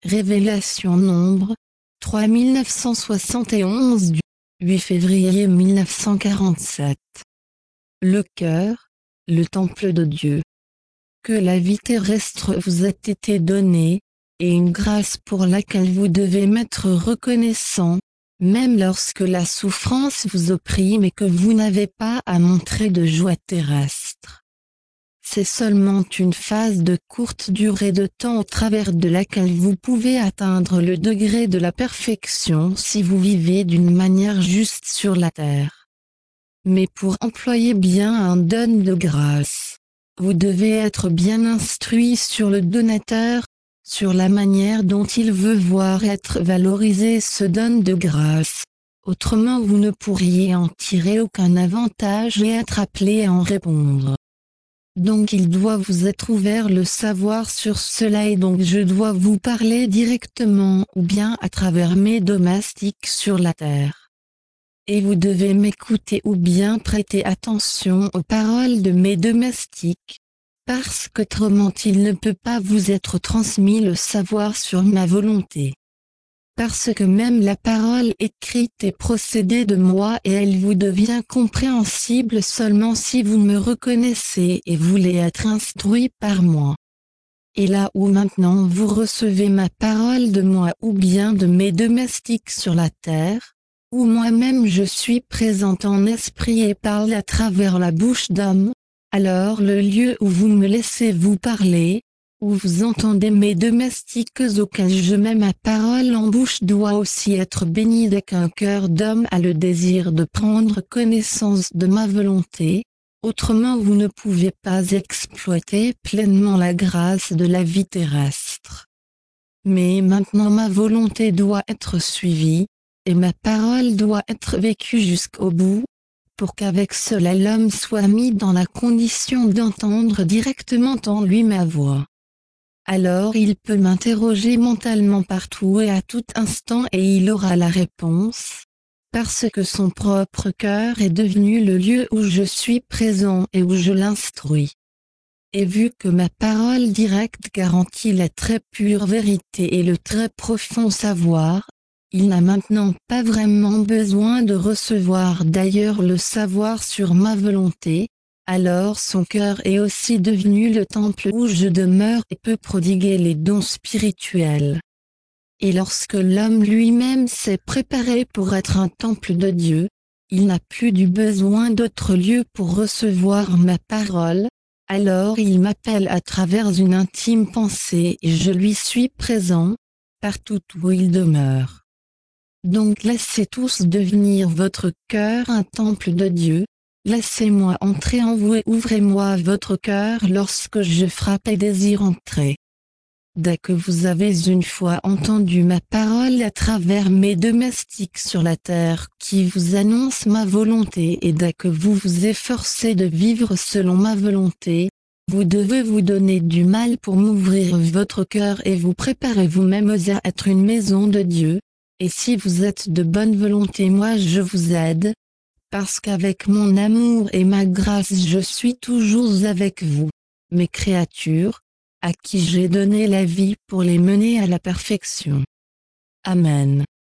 Révélation Nombre 3971 du 8 février 1947. Le cœur, le temple de Dieu. Que la vie terrestre vous ait été donnée, et une grâce pour laquelle vous devez m'être reconnaissant, même lorsque la souffrance vous opprime et que vous n'avez pas à montrer de joie terrestre. C'est seulement une phase de courte durée de temps au travers de laquelle vous pouvez atteindre le degré de la perfection si vous vivez d'une manière juste sur la terre. Mais pour employer bien un don de grâce, vous devez être bien instruit sur le donateur, sur la manière dont il veut voir être valorisé ce don de grâce. Autrement vous ne pourriez en tirer aucun avantage et être appelé à en répondre. Donc il doit vous être ouvert le savoir sur cela et donc je dois vous parler directement ou bien à travers mes domestiques sur la terre. Et vous devez m'écouter ou bien prêter attention aux paroles de mes domestiques, parce qu'autrement il ne peut pas vous être transmis le savoir sur ma volonté. Parce que même la parole écrite est procédée de moi et elle vous devient compréhensible seulement si vous me reconnaissez et voulez être instruit par moi. Et là où maintenant vous recevez ma parole de moi ou bien de mes domestiques sur la terre, où moi-même je suis présent en esprit et parle à travers la bouche d'homme, alors le lieu où vous me laissez vous parler, où vous entendez mes domestiques auxquels je mets ma parole en bouche doit aussi être béni dès qu'un cœur d'homme a le désir de prendre connaissance de ma volonté, autrement vous ne pouvez pas exploiter pleinement la grâce de la vie terrestre. Mais maintenant ma volonté doit être suivie, et ma parole doit être vécue jusqu'au bout, pour qu'avec cela l'homme soit mis dans la condition d'entendre directement en lui ma voix. Alors il peut m'interroger mentalement partout et à tout instant et il aura la réponse, parce que son propre cœur est devenu le lieu où je suis présent et où je l'instruis. Et vu que ma parole directe garantit la très pure vérité et le très profond savoir, il n'a maintenant pas vraiment besoin de recevoir d'ailleurs le savoir sur ma volonté. Alors son cœur est aussi devenu le temple où je demeure et peut prodiguer les dons spirituels. Et lorsque l'homme lui-même s'est préparé pour être un temple de Dieu, il n'a plus du besoin d'autre lieu pour recevoir ma parole, alors il m'appelle à travers une intime pensée et je lui suis présent, partout où il demeure. Donc laissez tous devenir votre cœur un temple de Dieu. Laissez-moi entrer en vous et ouvrez-moi votre cœur lorsque je frappe et désire entrer. Dès que vous avez une fois entendu ma parole à travers mes domestiques sur la terre qui vous annoncent ma volonté et dès que vous vous efforcez de vivre selon ma volonté, vous devez vous donner du mal pour m'ouvrir votre cœur et vous préparer vous-même à être une maison de Dieu, et si vous êtes de bonne volonté moi je vous aide. Parce qu'avec mon amour et ma grâce je suis toujours avec vous, mes créatures, à qui j'ai donné la vie pour les mener à la perfection. Amen.